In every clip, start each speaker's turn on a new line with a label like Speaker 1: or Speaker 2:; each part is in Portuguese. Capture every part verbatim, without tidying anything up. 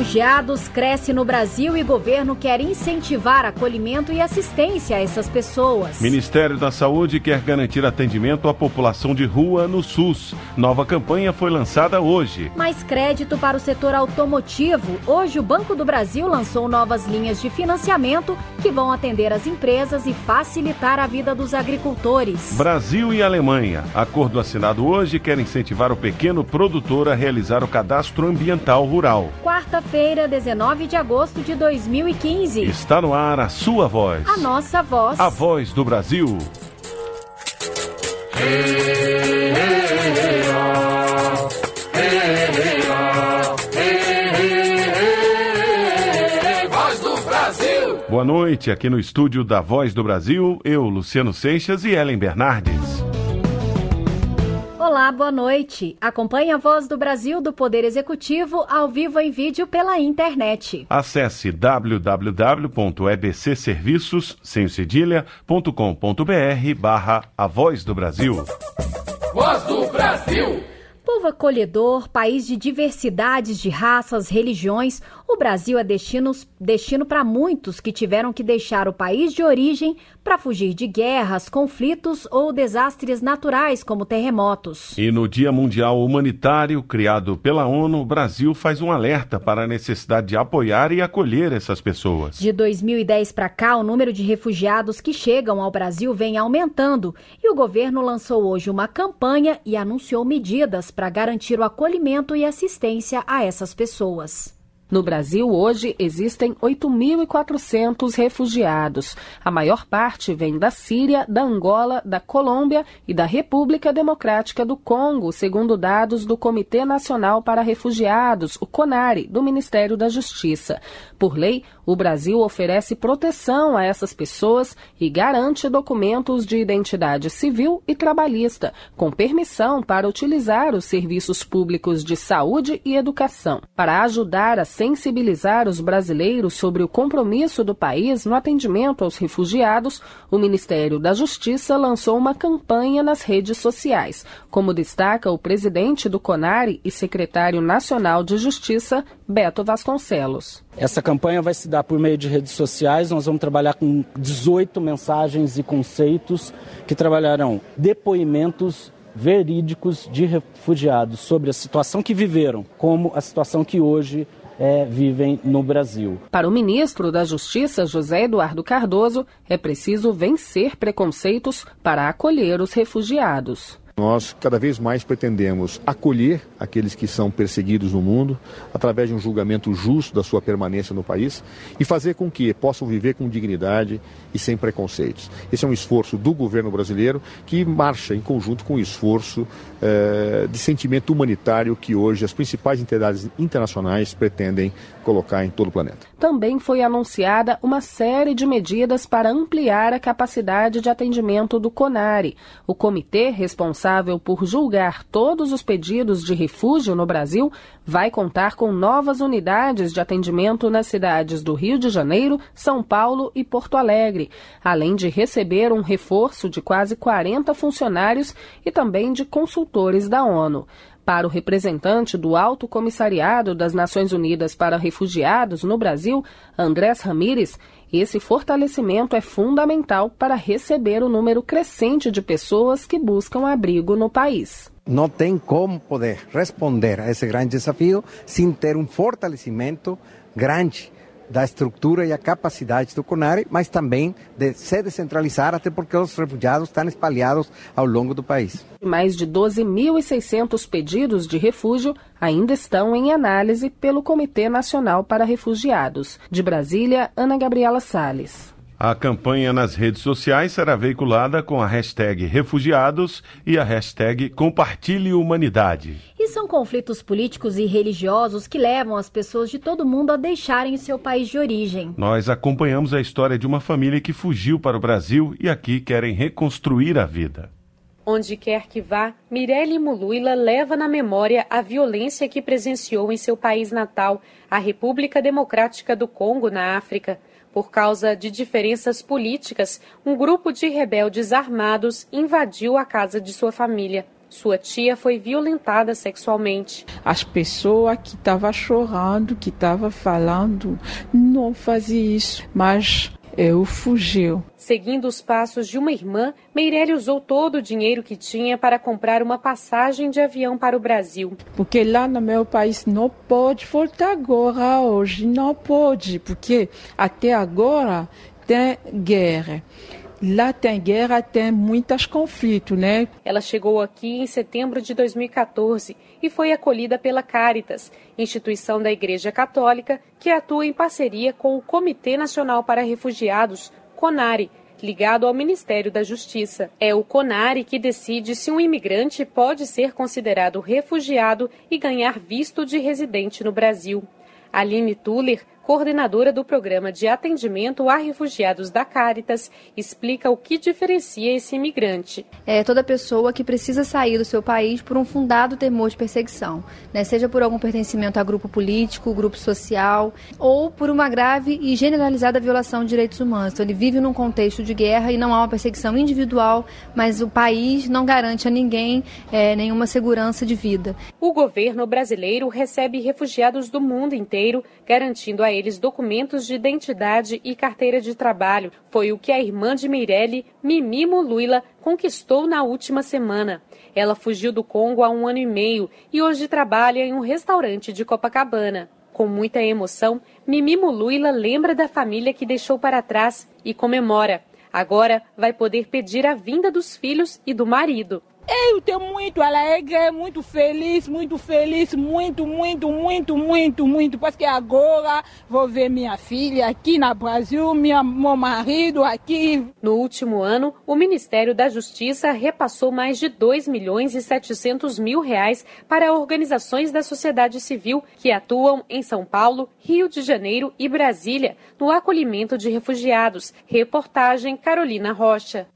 Speaker 1: refugiados cresce no Brasil e governo quer incentivar acolhimento e assistência a essas pessoas.
Speaker 2: Ministério da Saúde quer garantir atendimento à população de rua no SUS. Nova campanha foi lançada hoje.
Speaker 1: Mais crédito para o setor automotivo. Hoje o Banco do Brasil lançou novas linhas de financiamento que vão atender as empresas e facilitar a vida dos agricultores.
Speaker 2: Brasil e Alemanha. Acordo assinado hoje quer incentivar o pequeno produtor a realizar o cadastro ambiental rural.
Speaker 1: Quarta-feira, dezenove de agosto de dois mil e quinze.
Speaker 2: Está no ar a sua voz.
Speaker 1: A nossa voz.
Speaker 2: A voz do Brasil.
Speaker 3: Voz do Brasil.
Speaker 2: Boa noite, aqui no estúdio da Voz do Brasil, eu, Luciano Seixas e Ellen Bernardes.
Speaker 1: Olá, boa noite. Acompanhe a Voz do Brasil do Poder Executivo ao vivo em vídeo pela internet.
Speaker 2: Acesse w w w ponto e b c serviços sem cedilha ponto com ponto b r barra A Voz do Brasil.
Speaker 3: Voz do Brasil.
Speaker 1: Povo acolhedor, país de diversidades de raças, religiões, o Brasil é destino, destino para muitos que tiveram que deixar o país de origem para fugir de guerras, conflitos ou desastres naturais como terremotos.
Speaker 2: E no Dia Mundial Humanitário, criado pela ONU, o Brasil faz um alerta para a necessidade de apoiar e acolher essas pessoas.
Speaker 1: De dois mil e dez para cá, o número de refugiados que chegam ao Brasil vem aumentando e o governo lançou hoje uma campanha e anunciou medidas para garantir o acolhimento e assistência a essas pessoas.
Speaker 4: No Brasil, hoje, existem oito mil e quatrocentos refugiados. A maior parte vem da Síria, da Angola, da Colômbia e da República Democrática do Congo, segundo dados do Comitê Nacional para Refugiados, o CONARE, do Ministério da Justiça. Por lei, o Brasil oferece proteção a essas pessoas e garante documentos de identidade civil e trabalhista, com permissão para utilizar os serviços públicos de saúde e educação. Para ajudar a sensibilizar os brasileiros sobre o compromisso do país no atendimento aos refugiados, o Ministério da Justiça lançou uma campanha nas redes sociais, como destaca o presidente do CONARE e secretário nacional de Justiça, Beto Vasconcelos.
Speaker 5: Essa campanha vai se dar por meio de redes sociais. Nós vamos trabalhar com dezoito mensagens e conceitos que trabalharão depoimentos verídicos de refugiados sobre a situação que viveram, como a situação que hoje É, vivem no Brasil.
Speaker 4: Para o ministro da Justiça, José Eduardo Cardoso, é preciso vencer preconceitos para acolher os refugiados.
Speaker 6: Nós cada vez mais pretendemos acolher aqueles que são perseguidos no mundo, através de um julgamento justo da sua permanência no país e fazer com que possam viver com dignidade e sem preconceitos. Esse é um esforço do governo brasileiro que marcha em conjunto com o esforço eh, de sentimento humanitário que hoje as principais entidades internacionais pretendem colocar em todo o planeta.
Speaker 4: Também foi anunciada uma série de medidas para ampliar a capacidade de atendimento do CONARE. O comitê responsável por julgar todos os pedidos de refúgio no Brasil vai contar com novas unidades de atendimento nas cidades do Rio de Janeiro, São Paulo e Porto Alegre, além de receber um reforço de quase quarenta funcionários e também de consultores da ONU. Para o representante do Alto Comissariado das Nações Unidas para Refugiados no Brasil, Andrés Ramírez, esse fortalecimento é fundamental para receber o número crescente de pessoas que buscam abrigo no país.
Speaker 7: Não tem como poder responder a esse grande desafio sem ter um fortalecimento grande da estrutura e a capacidade do CONARE, mas também de se descentralizar, até porque os refugiados estão espalhados ao longo do país.
Speaker 4: Mais de doze mil e seiscentos pedidos de refúgio ainda estão em análise pelo Comitê Nacional para Refugiados. De Brasília, Ana Gabriela Salles.
Speaker 2: A campanha nas redes sociais será veiculada com a hashtag Refugiados e a hashtag Compartilhe Humanidade.
Speaker 1: E são conflitos políticos e religiosos que levam as pessoas de todo mundo a deixarem seu país de origem.
Speaker 2: Nós acompanhamos a história de uma família que fugiu para o Brasil e aqui querem reconstruir a vida.
Speaker 8: Onde quer que vá, Mirelle Muluila leva na memória a violência que presenciou em seu país natal, a República Democrática do Congo, na África. Por causa de diferenças políticas, um grupo de rebeldes armados invadiu a casa de sua família. Sua tia foi violentada sexualmente.
Speaker 9: As pessoas que estavam chorando, que estavam falando, não fazia isso, mas eu fugi.
Speaker 8: Seguindo os passos de uma irmã, Meirelle usou todo o dinheiro que tinha para comprar uma passagem de avião para o Brasil.
Speaker 9: Porque lá no meu país não pode voltar agora, hoje não pode, porque até agora tem guerra. Lá tem guerra, tem muitos conflitos, né?
Speaker 8: Ela chegou aqui em setembro de dois mil e quatorze e foi acolhida pela Caritas, instituição da Igreja Católica que atua em parceria com o Comitê Nacional para Refugiados, CONARE, ligado ao Ministério da Justiça. É o CONARE que decide se um imigrante pode ser considerado refugiado e ganhar visto de residente no Brasil. Aline Tuller, coordenadora do Programa de Atendimento a Refugiados da Caritas, explica o que diferencia esse imigrante.
Speaker 10: É toda pessoa que precisa sair do seu país por um fundado temor de perseguição, né? Seja por algum pertencimento a grupo político, grupo social, ou por uma grave e generalizada violação de direitos humanos. Então, ele vive num contexto de guerra e não há uma perseguição individual, mas o país não garante a ninguém é, nenhuma segurança de vida.
Speaker 8: O governo brasileiro recebe refugiados do mundo inteiro, garantindo a eles documentos de identidade e carteira de trabalho. Foi o que a irmã de Meirelle, Mimi Muluila, conquistou na última semana. Ela fugiu do Congo há um ano e meio e hoje trabalha em um restaurante de Copacabana. Com muita emoção, Mimi Muluila lembra da família que deixou para trás e comemora. Agora vai poder pedir a vinda dos filhos e do marido.
Speaker 9: Eu estou muito alegre, muito feliz, muito feliz, muito, muito, muito, muito, muito, porque agora vou ver minha filha aqui no Brasil, minha, meu marido aqui.
Speaker 8: No último ano, o Ministério da Justiça repassou mais de dois milhões e setecentos mil reais para organizações da sociedade civil que atuam em São Paulo, Rio de Janeiro e Brasília no acolhimento de refugiados. Reportagem Carolina Rocha.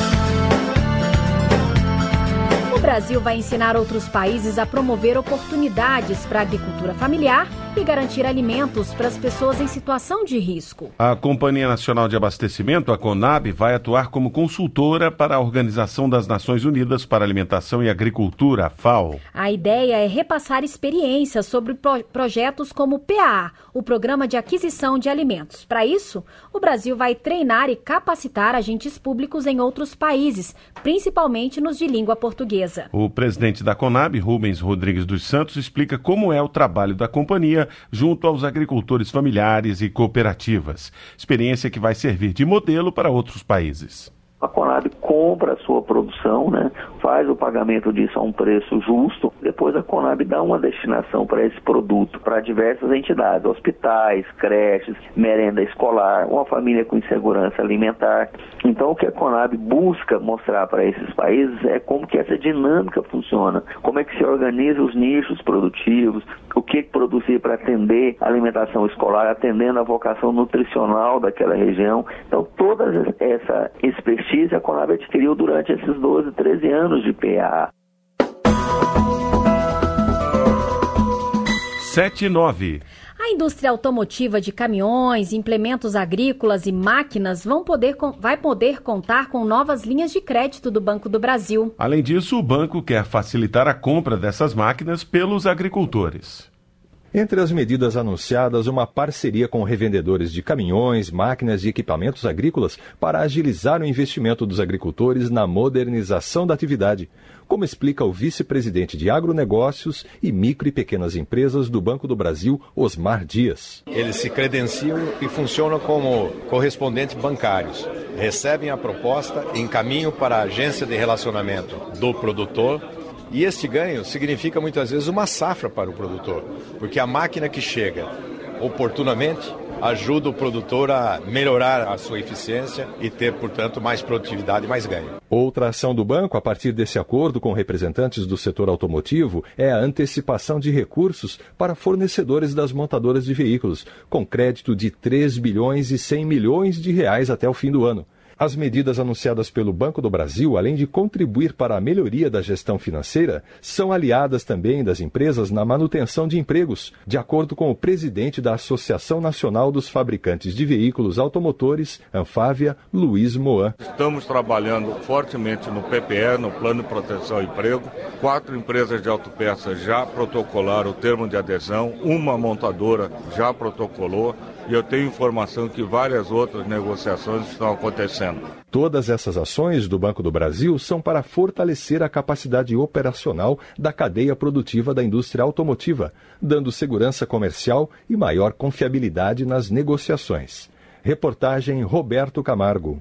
Speaker 1: O Brasil vai ensinar outros países a promover oportunidades para a agricultura familiar e garantir alimentos para as pessoas em situação de risco.
Speaker 2: A Companhia Nacional de Abastecimento, a CONAB, vai atuar como consultora para a Organização das Nações Unidas para Alimentação e Agricultura, a FAO.
Speaker 1: A ideia é repassar experiências sobre pro- projetos como o P A A, o Programa de Aquisição de Alimentos. Para isso, o Brasil vai treinar e capacitar agentes públicos em outros países, principalmente nos de língua portuguesa.
Speaker 2: O presidente da CONAB, Rubens Rodrigues dos Santos, explica como é o trabalho da companhia junto aos agricultores familiares e cooperativas. Experiência que vai servir de modelo para outros países.
Speaker 11: A CONAB compra a sua produção, né, faz o pagamento disso a um preço justo, depois a CONAB dá uma destinação para esse produto para diversas entidades, hospitais, creches, merenda escolar, uma família com insegurança alimentar. Então o que a CONAB busca mostrar para esses países é como que essa dinâmica funciona, como é que se organiza os nichos produtivos, o que produzir para atender a alimentação escolar, atendendo a vocação nutricional daquela região. Então toda essa expertise a CONAB adquiriu durante esses doze, treze anos de P A A.
Speaker 2: sete e nove.
Speaker 1: A indústria automotiva de caminhões, implementos agrícolas e máquinas vão poder, vai poder contar com novas linhas de crédito do Banco do Brasil.
Speaker 2: Além disso, o banco quer facilitar a compra dessas máquinas pelos agricultores.
Speaker 12: Entre as medidas anunciadas, uma parceria com revendedores de caminhões, máquinas e equipamentos agrícolas para agilizar o investimento dos agricultores na modernização da atividade, como explica o vice-presidente de agronegócios e micro e pequenas empresas do Banco do Brasil, Osmar Dias.
Speaker 13: Eles se credenciam e funcionam como correspondentes bancários. Recebem a proposta, encaminham para a agência de relacionamento do produtor. E este ganho significa muitas vezes uma safra para o produtor, porque a máquina que chega oportunamente ajuda o produtor a melhorar a sua eficiência e ter, portanto, mais produtividade e mais ganho.
Speaker 12: Outra ação do banco, a partir desse acordo com representantes do setor automotivo, é a antecipação de recursos para fornecedores das montadoras de veículos, com crédito de três bilhões e cem milhões de reais até o fim do ano. As medidas anunciadas pelo Banco do Brasil, além de contribuir para a melhoria da gestão financeira, são aliadas também das empresas na manutenção de empregos, de acordo com o presidente da Associação Nacional dos Fabricantes de Veículos Automotores, Anfávia, Luiz Moan.
Speaker 14: Estamos trabalhando fortemente no P P E, no Plano de Proteção ao Emprego. Quatro empresas de autopeças já protocolaram o termo de adesão, uma montadora já protocolou. E eu tenho informação que várias outras negociações estão acontecendo.
Speaker 12: Todas essas ações do Banco do Brasil são para fortalecer a capacidade operacional da cadeia produtiva da indústria automotiva, dando segurança comercial e maior confiabilidade nas negociações. Reportagem Roberto Camargo.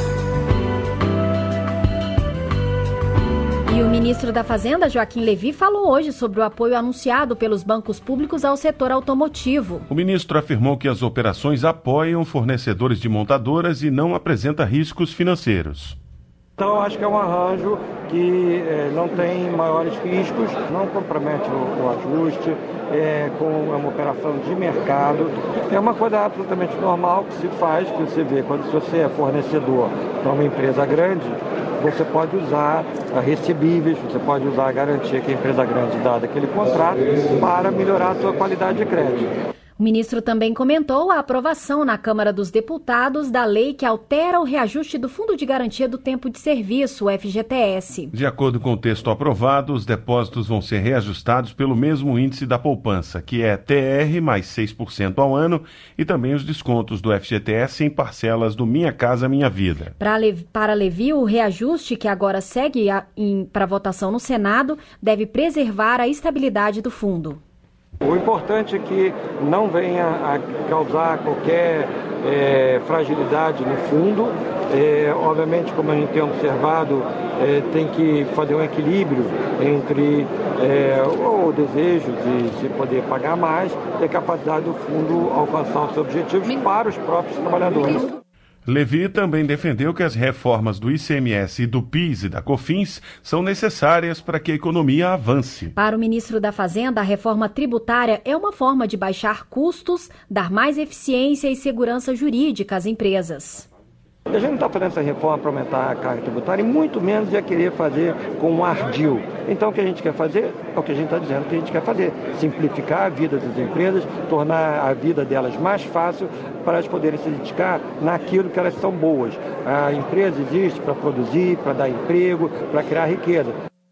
Speaker 1: E o ministro da Fazenda, Joaquim Levy, falou hoje sobre o apoio anunciado pelos bancos públicos ao setor automotivo.
Speaker 2: O ministro afirmou que as operações apoiam fornecedores de montadoras e não apresenta riscos financeiros.
Speaker 15: Então, acho que é um arranjo que é, não tem maiores riscos, não compromete o, o ajuste, é, com uma operação de mercado. É uma coisa absolutamente normal que se faz, que você vê quando você é fornecedor para uma empresa grande, você pode usar recebíveis, você pode usar a garantia que a empresa grande dá daquele contrato para melhorar a sua qualidade de crédito.
Speaker 1: O ministro também comentou a aprovação na Câmara dos Deputados da lei que altera o reajuste do Fundo de Garantia do Tempo de Serviço, o F G T S.
Speaker 2: De acordo com o texto aprovado, os depósitos vão ser reajustados pelo mesmo índice da poupança, que é T R mais seis por cento ao ano, e também os descontos do F G T S em parcelas do Minha Casa Minha Vida.
Speaker 1: Para Levi, para Levi, o reajuste, que agora segue para votação no Senado, deve preservar a estabilidade do fundo.
Speaker 15: O importante é que não venha a causar qualquer é, fragilidade no fundo. É, obviamente, como a gente tem observado, é, tem que fazer um equilíbrio entre é, o desejo de se poder pagar mais e a capacidade do fundo alcançar os seus objetivos para os próprios trabalhadores.
Speaker 2: Levy também defendeu que as reformas do I C M S e do PIS e da COFINS são necessárias para que a economia avance.
Speaker 1: Para o ministro da Fazenda, a reforma tributária é uma forma de baixar custos, dar mais eficiência e segurança jurídica às empresas.
Speaker 15: A gente não está fazendo essa reforma para aumentar a carga tributária e muito menos ia querer fazer com um ardil. Então o que a gente quer fazer é o que a gente está dizendo que a gente quer fazer. Simplificar a vida das empresas, tornar a vida delas mais fácil para elas poderem se dedicar naquilo que elas são boas. A empresa existe para produzir, para dar emprego, para criar riqueza.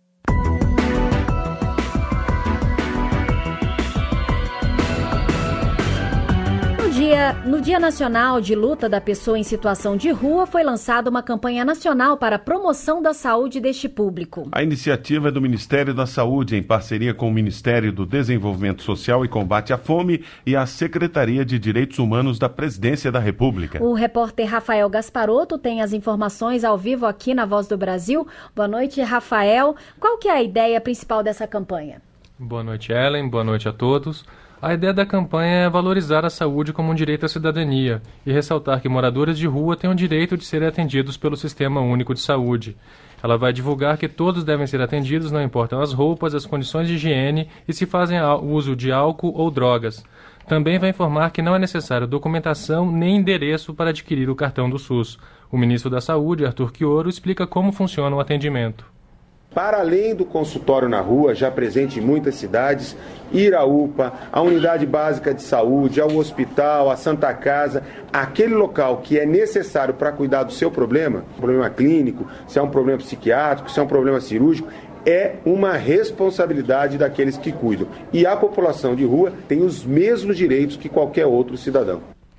Speaker 1: No Dia Nacional de Luta da Pessoa em Situação de Rua, foi lançada uma campanha nacional para a promoção da saúde deste público.
Speaker 2: A iniciativa é do Ministério da Saúde, em parceria com o Ministério do Desenvolvimento Social e Combate à Fome e a Secretaria de Direitos Humanos da Presidência da República.
Speaker 1: O repórter Rafael Gasparotto tem as informações ao vivo aqui na Voz do Brasil. Boa noite, Rafael. Qual que é a ideia principal dessa campanha?
Speaker 16: Boa noite, Ellen. Boa noite a todos. A ideia da campanha é valorizar a saúde como um direito à cidadania e ressaltar que moradores de rua têm o direito de serem atendidos pelo Sistema Único de Saúde. Ela vai divulgar que todos devem ser atendidos, não importam as roupas, as condições de higiene e se fazem uso de álcool ou drogas. Também vai informar que não é necessário documentação nem endereço para adquirir o cartão do SUS. O ministro da Saúde, Arthur Quioro, explica como funciona o atendimento.
Speaker 17: Para além do consultório na rua, já presente em muitas cidades, ir à U P A, à Unidade Básica de Saúde, ao hospital, à Santa Casa, aquele local que é necessário para cuidar do seu problema, problema clínico, se é um problema psiquiátrico, se é um problema cirúrgico, é uma responsabilidade daqueles que cuidam. E a população de rua tem os mesmos direitos que qualquer outro cidadão.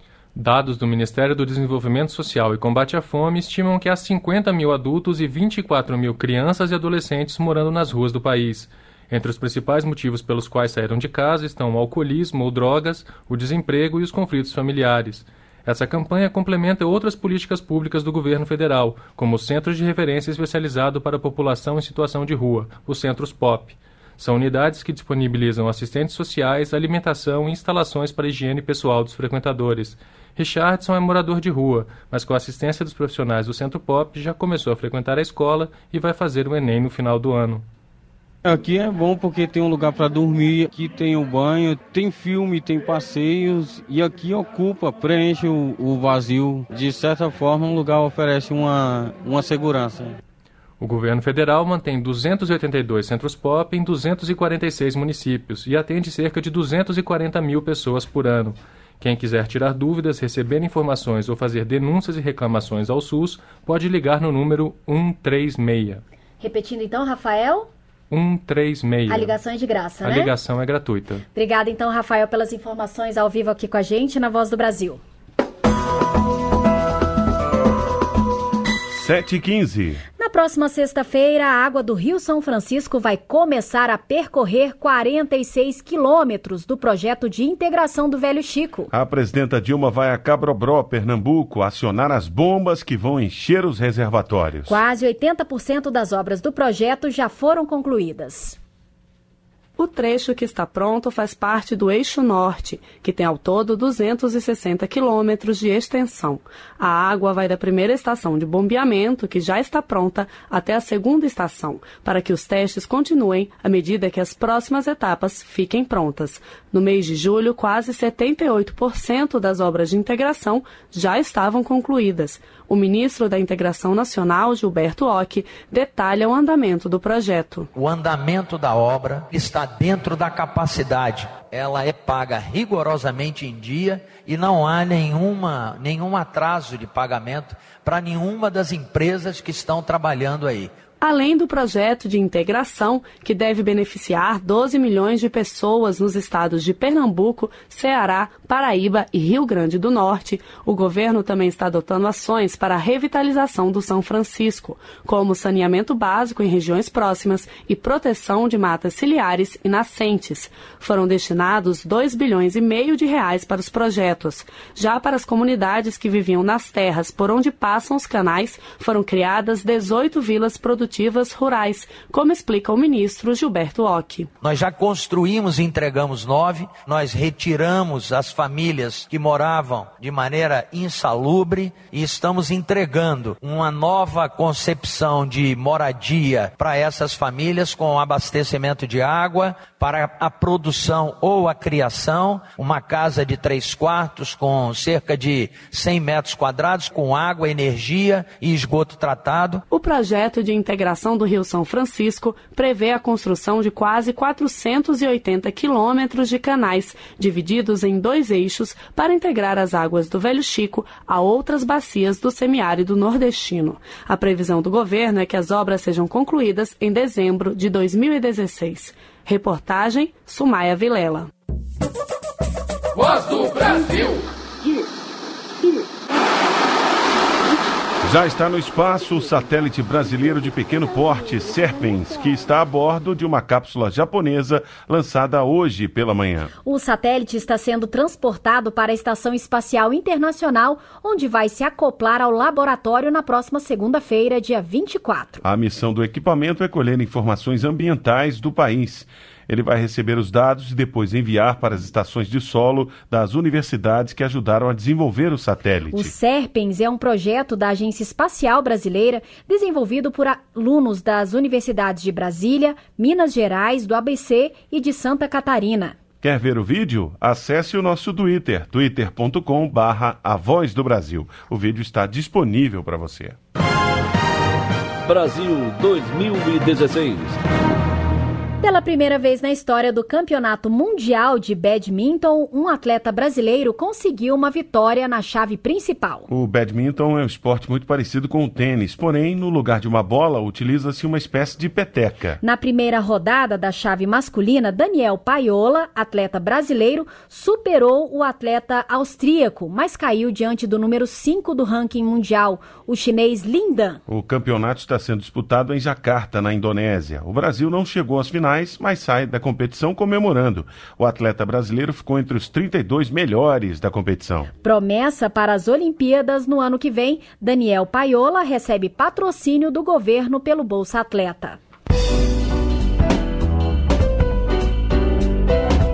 Speaker 16: Dados do Ministério do Desenvolvimento Social e Combate à Fome estimam que há cinquenta mil adultos e vinte e quatro mil crianças e adolescentes morando nas ruas do país. Entre os principais motivos pelos quais saíram de casa estão o alcoolismo ou drogas, o desemprego e os conflitos familiares. Essa campanha complementa outras políticas públicas do governo federal, como o Centro de Referência Especializado para a População em Situação de Rua, os Centros P O P. São unidades que disponibilizam assistentes sociais, alimentação e instalações para a higiene pessoal dos frequentadores. Richardson é morador de rua, mas com a assistência dos profissionais do Centro P O P já começou a frequentar a escola e vai fazer o Enem no final do ano.
Speaker 18: Aqui é bom porque tem um lugar para dormir, aqui tem o banho, tem filme, tem passeios e aqui ocupa, preenche o, o vazio. De certa forma, um lugar oferece uma, uma segurança.
Speaker 16: O governo federal mantém duzentos e oitenta e dois centros pop em duzentos e quarenta e seis municípios e atende cerca de duzentos e quarenta mil pessoas por ano. Quem quiser tirar dúvidas, receber informações ou fazer denúncias e reclamações ao SUS, pode ligar no número um três seis.
Speaker 1: Repetindo então, Rafael?
Speaker 16: um três seis.
Speaker 1: A ligação é de graça,
Speaker 16: A
Speaker 1: né?
Speaker 16: A ligação é gratuita.
Speaker 1: Obrigada então, Rafael, pelas informações ao vivo aqui com a gente na Voz do Brasil.
Speaker 2: sete e quinze.
Speaker 1: Na próxima sexta-feira, a água do Rio São Francisco vai começar a percorrer quarenta e seis quilômetros do projeto de integração do Velho Chico.
Speaker 2: A presidenta Dilma vai a Cabrobró, Pernambuco, acionar as bombas que vão encher os reservatórios.
Speaker 1: Quase oitenta por cento das obras do projeto já foram concluídas.
Speaker 19: O trecho que está pronto faz parte do Eixo Norte, que tem ao todo duzentos e sessenta quilômetros de extensão. A água vai da primeira estação de bombeamento, que já está pronta, até a segunda estação, para que os testes continuem à medida que as próximas etapas fiquem prontas. No mês de julho, quase setenta e oito por cento das obras de integração já estavam concluídas. O ministro da Integração Nacional, Gilberto Ock, detalha o andamento do projeto.
Speaker 20: O andamento da obra está dentro da capacidade. Ela é paga rigorosamente em dia e não há nenhuma, nenhum atraso de pagamento para nenhuma das empresas que estão trabalhando aí.
Speaker 19: Além do projeto de integração, que deve beneficiar doze milhões de pessoas nos estados de Pernambuco, Ceará, Paraíba e Rio Grande do Norte, o governo também está adotando ações para a revitalização do São Francisco, como saneamento básico em regiões próximas e proteção de matas ciliares e nascentes. Foram destinados dois bilhões e meio de reais para os projetos. Já para as comunidades que viviam nas terras por onde passam os canais, foram criadas dezoito vilas produtivas rurais, como explica o ministro Gilberto Ock.
Speaker 20: Nós já construímos e entregamos nove, nós retiramos as famílias que moravam de maneira insalubre e estamos entregando uma nova concepção de moradia para essas famílias com abastecimento de água, para a produção ou a criação, uma casa de três quartos com cerca de cem metros quadrados, com água, energia e esgoto tratado.
Speaker 19: O projeto de integração do Rio São Francisco prevê a construção de quase quatrocentos e oitenta quilômetros de canais, divididos em dois eixos, para integrar as águas do Velho Chico a outras bacias do semiárido nordestino. A previsão do governo é que as obras sejam concluídas em dezembro de dois mil e dezesseis. Reportagem Sumaia Vilela.
Speaker 3: Voz do Brasil.
Speaker 2: Já está no espaço o satélite brasileiro de pequeno porte, Serpens, que está a bordo de uma cápsula japonesa lançada hoje pela manhã.
Speaker 1: O satélite está sendo transportado para a Estação Espacial Internacional, onde vai se acoplar ao laboratório na próxima segunda-feira, dia vinte e quatro.
Speaker 2: A missão do equipamento é colher informações ambientais do país. Ele vai receber os dados e depois enviar para as estações de solo das universidades que ajudaram a desenvolver o satélite.
Speaker 1: O Serpens é um projeto da Agência Espacial Brasileira desenvolvido por alunos das universidades de Brasília, Minas Gerais, do A B C e de Santa Catarina.
Speaker 2: Quer ver o vídeo? Acesse o nosso Twitter, twitter ponto com barra A Voz do Brasil. O vídeo está disponível para você.
Speaker 21: Brasil dois mil e dezesseis.
Speaker 1: Pela primeira vez na história do Campeonato Mundial de Badminton, um atleta brasileiro conseguiu uma vitória na chave principal.
Speaker 2: O badminton é um esporte muito parecido com o tênis, porém, no lugar de uma bola, utiliza-se uma espécie de peteca.
Speaker 1: Na primeira rodada da chave masculina, Daniel Paiola, atleta brasileiro, superou o atleta austríaco, mas caiu diante do número cinco do ranking mundial, o chinês Lin Dan.
Speaker 2: O campeonato está sendo disputado em Jacarta, na Indonésia. O Brasil não chegou às finais, mas sai da competição comemorando. O atleta brasileiro ficou entre os trinta e dois melhores da competição.
Speaker 1: Promessa para as Olimpíadas no ano que vem, Daniel Paiola recebe patrocínio do governo pelo Bolsa Atleta.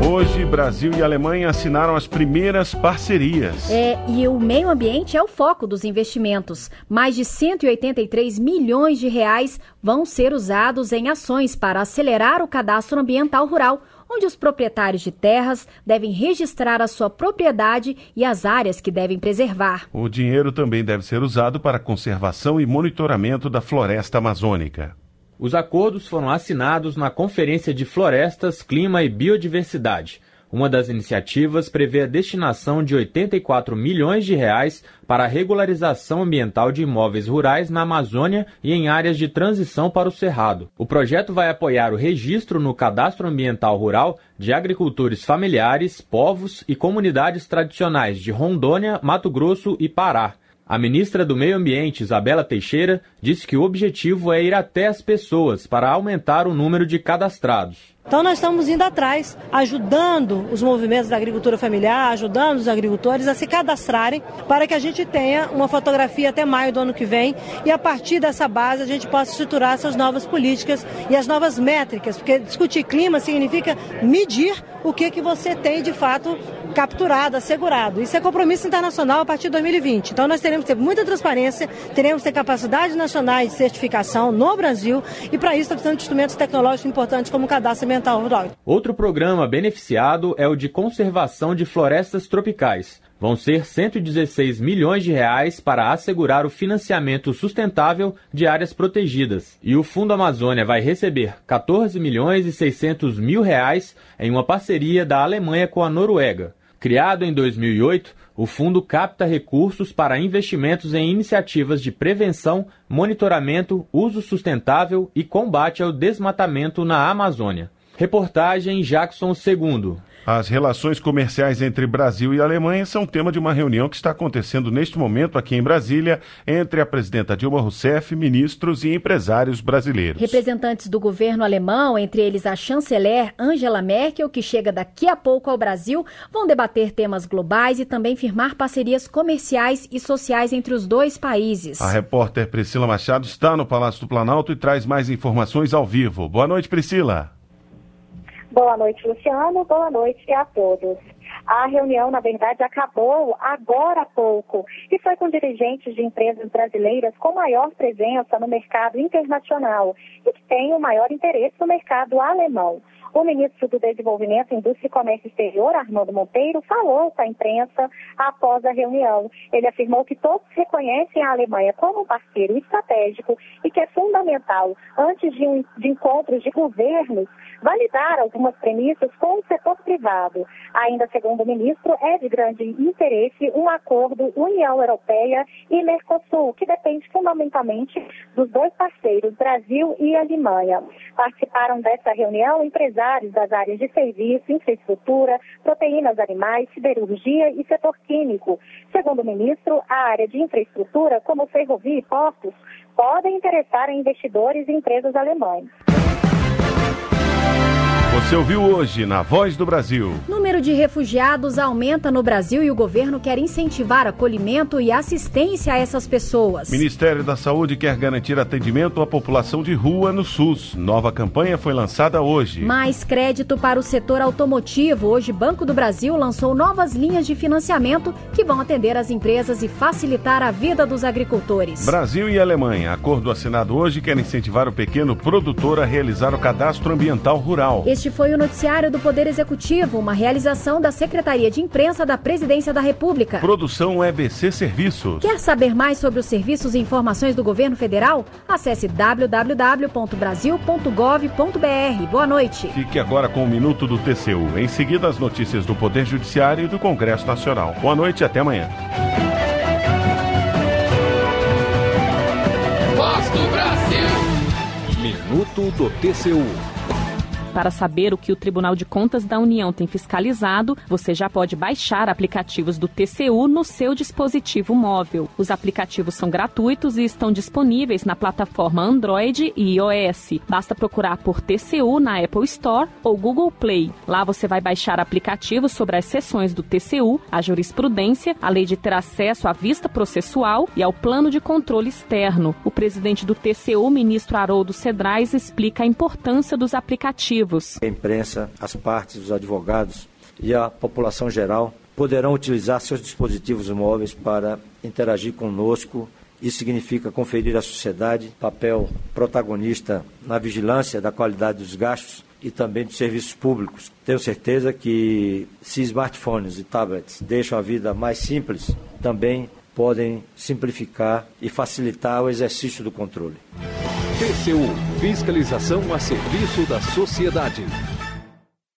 Speaker 2: Hoje, Brasil e Alemanha assinaram as primeiras parcerias.
Speaker 1: É, e o meio ambiente é o foco dos investimentos. Mais de cento e oitenta e três milhões de reais vão ser usados em ações para acelerar o cadastro ambiental rural, onde os proprietários de terras devem registrar a sua propriedade e as áreas que devem preservar.
Speaker 2: O dinheiro também deve ser usado para a conservação e monitoramento da floresta amazônica.
Speaker 5: Os acordos foram assinados na Conferência de Florestas, Clima e Biodiversidade. Uma das iniciativas prevê a destinação de oitenta e quatro milhões de reais para a regularização ambiental de imóveis rurais na Amazônia e em áreas de transição para o Cerrado. O projeto vai apoiar o registro no Cadastro Ambiental Rural de agricultores familiares, povos e comunidades tradicionais de Rondônia, Mato Grosso e Pará. A ministra do Meio Ambiente, Isabela Teixeira, disse que o objetivo é ir até as pessoas para aumentar o número de cadastrados.
Speaker 22: Então nós estamos indo atrás, ajudando os movimentos da agricultura familiar, ajudando os agricultores a se cadastrarem para que a gente tenha uma fotografia até maio do ano que vem e a partir dessa base a gente possa estruturar essas novas políticas e as novas métricas, porque discutir clima significa medir o que, que você tem de fato capturado, assegurado. Isso é compromisso internacional a partir de dois mil e vinte. Então nós teremos que ter muita transparência, teremos que ter capacidades nacionais de certificação no Brasil e para isso estamos precisando de instrumentos tecnológicos importantes como o cadastro ambiental.
Speaker 5: Outro programa beneficiado é o de conservação de florestas tropicais. Vão ser cento e dezesseis milhões de reais para assegurar o financiamento sustentável de áreas protegidas. E o Fundo Amazônia vai receber quatorze milhões e seiscentos mil reais em uma parceria da Alemanha com a Noruega. Criado em dois mil e oito, o fundo capta recursos para investimentos em iniciativas de prevenção, monitoramento, uso sustentável e combate ao desmatamento na Amazônia. Reportagem Jackson Segundo.
Speaker 2: As relações comerciais entre Brasil e Alemanha são tema de uma reunião que está acontecendo neste momento aqui em Brasília entre a presidenta Dilma Rousseff, ministros e empresários brasileiros.
Speaker 1: Representantes do governo alemão, entre eles a chanceler Angela Merkel, que chega daqui a pouco ao Brasil, vão debater temas globais e também firmar parcerias comerciais e sociais entre os dois países.
Speaker 2: A repórter Priscila Machado está no Palácio do Planalto e traz mais informações ao vivo. Boa noite, Priscila.
Speaker 23: Boa noite, Luciano. Boa noite a todos. A reunião, na verdade, acabou agora há pouco e foi com dirigentes de empresas brasileiras com maior presença no mercado internacional e que têm o maior interesse no mercado alemão. O ministro do Desenvolvimento, Indústria e Comércio Exterior, Armando Monteiro, falou com a imprensa após a reunião. Ele afirmou que todos reconhecem a Alemanha como um parceiro estratégico e que é fundamental, antes de, um, de encontros de governos, validar algumas premissas com o setor privado. Ainda segundo o ministro, é de grande interesse um acordo União Europeia e Mercosul, que depende fundamentalmente dos dois parceiros, Brasil e Alemanha. Participaram dessa reunião empresários das áreas de serviço, infraestrutura, proteínas animais, siderurgia e setor químico. Segundo o ministro, a área de infraestrutura, como ferrovia e portos, podem interessar em investidores e empresas alemães.
Speaker 2: Você ouviu hoje na Voz do Brasil.
Speaker 1: Número de refugiados aumenta no Brasil e o governo quer incentivar acolhimento e assistência a essas pessoas.
Speaker 2: Ministério da Saúde quer garantir atendimento à população de rua no SUS. Nova campanha foi lançada hoje.
Speaker 1: Mais crédito para o setor automotivo. Hoje, Banco do Brasil lançou novas linhas de financiamento que vão atender as empresas e facilitar a vida dos agricultores.
Speaker 2: Brasil e Alemanha. Acordo assinado hoje quer incentivar o pequeno produtor a realizar o cadastro ambiental rural.
Speaker 1: Este foi o noticiário do Poder Executivo, uma realização da Secretaria de Imprensa da Presidência da República.
Speaker 2: Produção E B C Serviços.
Speaker 1: Quer saber mais sobre os serviços e informações do governo federal? Acesse w w w ponto brasil ponto gov ponto b r. Boa noite.
Speaker 2: Fique agora com o Minuto do T C U. Em seguida, as notícias do Poder Judiciário e do Congresso Nacional. Boa noite e até amanhã.
Speaker 3: Voz do Brasil.
Speaker 21: Minuto do T C U.
Speaker 4: Para saber o que o Tribunal de Contas da União tem fiscalizado, você já pode baixar aplicativos do T C U no seu dispositivo móvel. Os aplicativos são gratuitos e estão disponíveis na plataforma Android e iOS. Basta procurar por T C U na Apple Store ou Google Play. Lá você vai baixar aplicativos sobre as seções do T C U, a jurisprudência, a lei de ter acesso à vista processual e ao plano de controle externo. O presidente do T C U, ministro Haroldo Cedrais, explica a importância dos aplicativos. dispositivos.
Speaker 6: A imprensa, as partes, os advogados e a população geral poderão utilizar seus dispositivos móveis para interagir conosco. Isso significa conferir à sociedade papel protagonista na vigilância da qualidade dos gastos e também dos serviços públicos. Tenho certeza que se smartphones e tablets deixam a vida mais simples, também podem simplificar e facilitar o exercício do controle.
Speaker 21: T C U, fiscalização a serviço da sociedade.